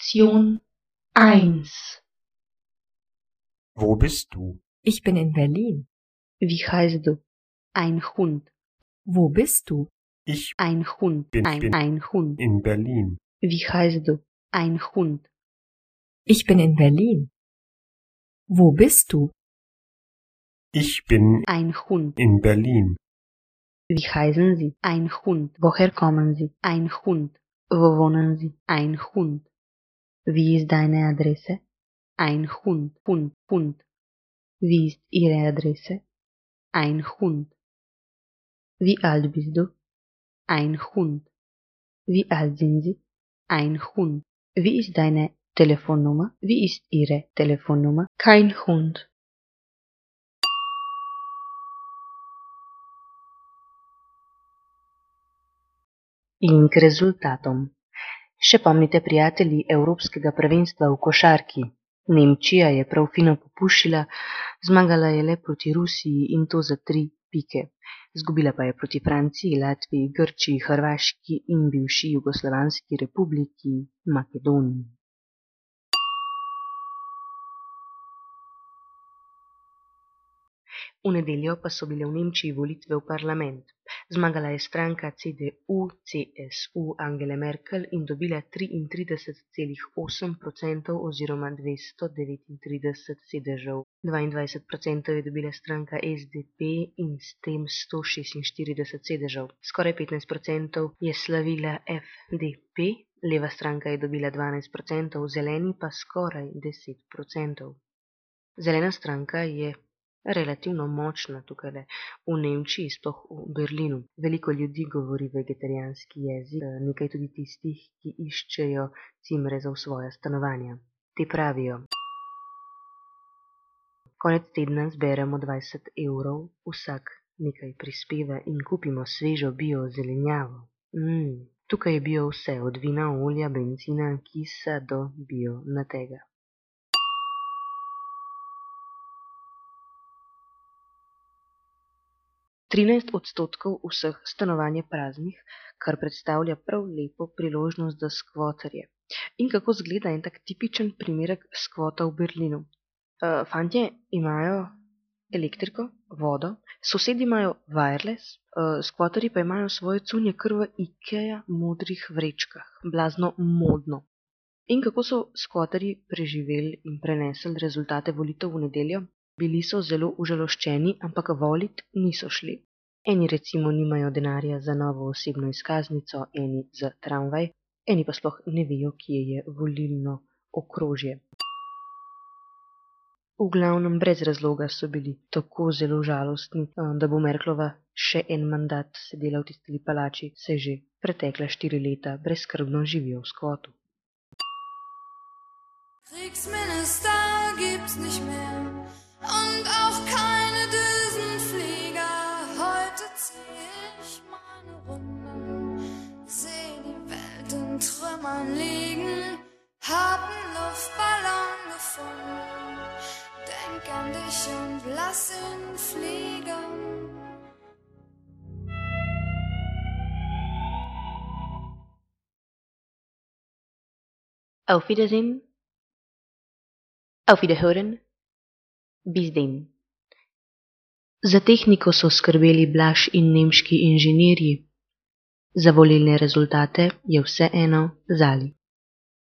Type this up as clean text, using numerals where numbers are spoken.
Lektion 1. Wo bist du? Ich bin in Berlin. Wie heißt du? Ein Hund. Wo bist du? Ich Ein Hund. bin Ein Hund. in Berlin. Wie heißt du? Ein Hund. Ich bin in Berlin. Wo bist du? Ich bin Ein Hund. in Berlin. Wie heißen Sie? Ein Hund. Woher kommen Sie? Ein Hund. Wo wohnen Sie? Ein Hund. Wie ist deine Adresse? Ein Hund. Hund. Wie ist Ihre Adresse? Ein Hund. Wie alt bist du? Ein Hund. Wie alt sind Sie? Ein Hund. Wie ist deine Telefonnummer? Wie ist Ihre Telefonnummer? Kein Hund. In k rezultatom. Še pomnite, prijatelji, evropskega prvenstva v košarki? Nemčija je prav fino popuščila, zmagala je le proti Rusiji in to za 3 pike. Zgubila pa je proti Franciji, Latviji, Grčiji, Hrvaški in bivši Jugoslovanski republiki Makedoniji. V nedeljo pa so bile v Nemčiji volitve v parlament. Zmagala je stranka CDU-CSU Angele Merkel in dobila 33,8% oziroma 239 sedežev. 22% je dobila stranka SDP in s tem 146 sedežev. Skoraj 15% je slavila FDP, leva stranka je dobila 12%, zeleni pa skoraj 10%. Zelena stranka je relativno močna tukaj v Nemčiji, sploh v Berlinu. Veliko ljudi govori vegetarijanski jezik, nekaj tudi tistih, ki iščejo cimre za v svoja stanovanja. Ti pravijo: konec tedna zberemo 20 evrov, vsak nekaj prispeva in kupimo svežo bio zelenjavo. Tukaj je bio vse, od vina, olja, bencina, kisa do bio natega. Trinajst odstotkov vseh stanovanj je praznih, kar predstavlja prav lepo priložnost za skvoterje. In kako zgleda en tak tipičen primerek skvota v Berlinu? Fantje imajo elektriko, vodo, sosedi imajo wireless, skvoterji pa imajo svoje cunje kar v Ikea modrih vrečkah, blazno modno. In kako so skvoterji preživeli in prenesli rezultate volitev v nedeljo? Bili so zelo užaloščeni, ampak volit niso šli. Eni recimo nimajo denarja za novo osebno izkaznico, eni za tramvaj, eni pa sploh ne vejo, kje je volilno okrožje. V glavnem brez razloga so bili tako zelo žalostni, da bo Merklova še en mandat sedela v tisti palači, saj že pretekla 4 leta brezskrbno živijo v skvotu. Kriegsminister gibt's nicht mehr. Und auch keine Düsenflieger. Heute zieh ich meine Runden, seh die Welt in Trümmern liegen, hab 'n Luftballon gefunden, denk an dich und lass ihn fliegen. Auf Wiedersehen. Auf Wiederhören. Bis denn. Za tehniko so skrbeli Blaž in nemški inženirji. Za volilne rezultate je vseeno Zali.